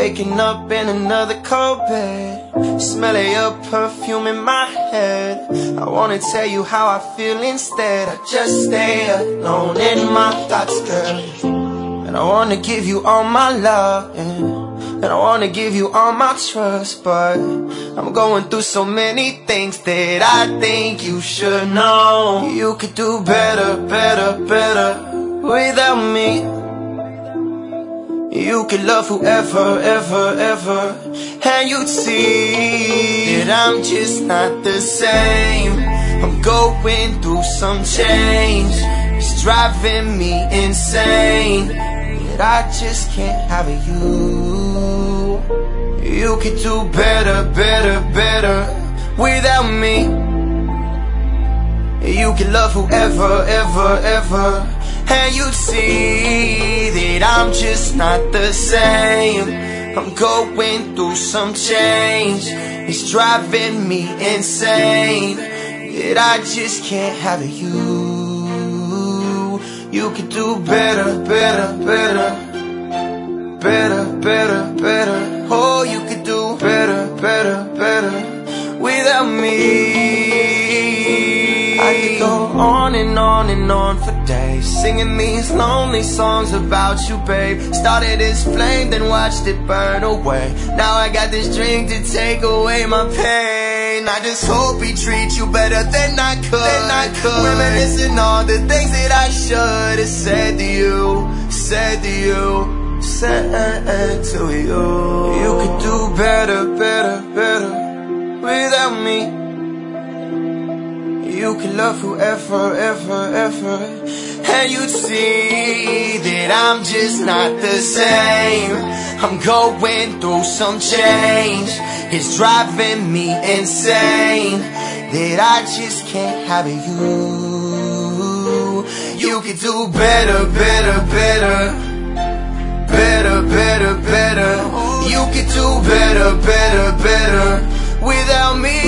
Waking up in another cold bed, smell of your perfume in my head. I wanna tell you how I feel instead. I just stay alone in my thoughts, girl. And I wanna give you all my love, and I wanna give you all my trust. But I'm going through so many things that I think you should know. You could do better, better, better without me. You could love whoever, ever, ever, and you'd see that I'm just not the same. I'm going through some change. It's driving me insane that I just can't have you. You could do better, better, better without me. You could love whoever, ever, ever, and you'd see that I'm just not the same. I'm going through some change. It's driving me insane that I just can't have you. You could do better, better, better, better, better, better. Oh, you could do better, better, better without me. I could go on and on and on for days, singing these lonely songs about you, babe. Started as flame, then watched it burn away. Now I got this drink to take away my pain. I just hope he treats you better than I could. Reminiscing all the things that I should have said to you, said to you, said to you. You could do better, better, better without me. You could love whoever, ever, ever, and you'd see that I'm just not the same. I'm going through some change. It's driving me insane that I just can't have you. You could do better, better, better, better, better, better. You could do better, better, better without me.